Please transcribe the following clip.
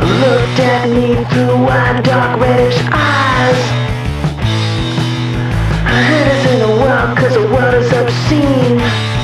looked at me through wide, dark, reddish eyes. Her head is in the world, cause the world is obscene.